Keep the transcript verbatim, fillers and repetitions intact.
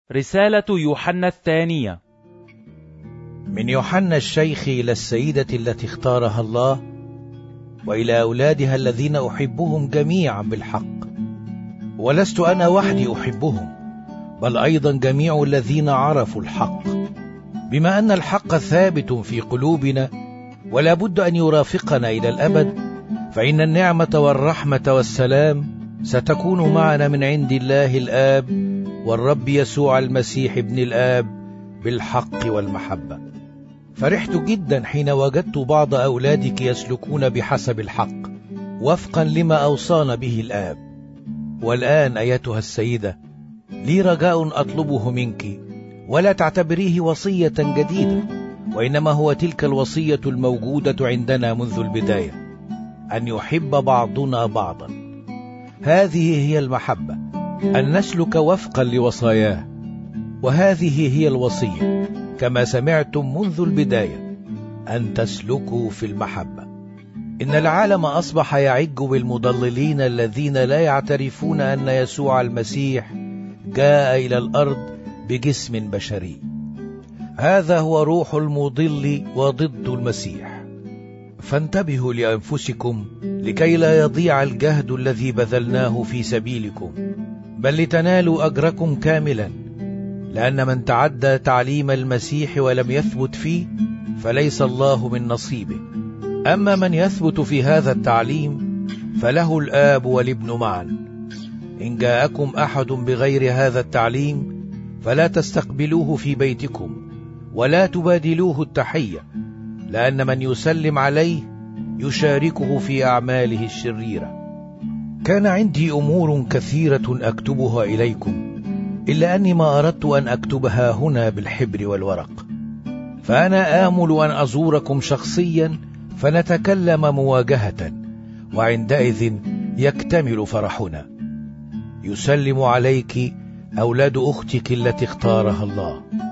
رسالة يوحنا الثانية. من يوحنا الشيخ إلى السيدة التي اختارها الله، وإلى أولادها الذين أحبهم جميعا بالحق، ولست أنا وحدي أحبهم، بل أيضا جميع الذين عرفوا الحق، بما أن الحق ثابت في قلوبنا ولا بد أن يرافقنا إلى الأبد، فإن النعمة والرحمة والسلام ستكون معنا من عند الله الآب والرب يسوع المسيح ابن الآب بالحق والمحبة. فرحت جدا حين وجدت بعض أولادك يسلكون بحسب الحق وفقا لما أوصانا به الآب. والآن أيتها السيدة، لي رجاء أطلبه منك، ولا تعتبريه وصية جديدة، وإنما هو تلك الوصية الموجودة عندنا منذ البداية، أن يحب بعضنا بعضا. هذه هي المحبة، أن نسلك وفقا لوصاياه، وهذه هي الوصية كما سمعتم منذ البداية، أن تسلكوا في المحبة. إن العالم أصبح يعج بالمضللين الذين لا يعترفون أن يسوع المسيح جاء إلى الأرض بجسم بشري. هذا هو روح المضل وضد المسيح. فانتبهوا لأنفسكم لكي لا يضيع الجهد الذي بذلناه في سبيلكم، بل لتنالوا أجركم كاملا، لأن من تعدى تعليم المسيح ولم يثبت فيه فليس الله من نصيبه. أما من يثبت في هذا التعليم فله الآب والابن معا. إن جاءكم أحد بغير هذا التعليم فلا تستقبلوه في بيتكم ولا تبادلوه التحية، لأن من يسلم عليه يشاركه في أعماله الشريرة. كان عندي أمور كثيرة أكتبها إليكم، إلا أني ما أردت أن أكتبها هنا بالحبر والورق، فأنا آمل أن أزوركم شخصيا فنتكلم مواجهة، وعندئذ يكتمل فرحنا. يسلم عليك أولاد أختك التي اختارها الله.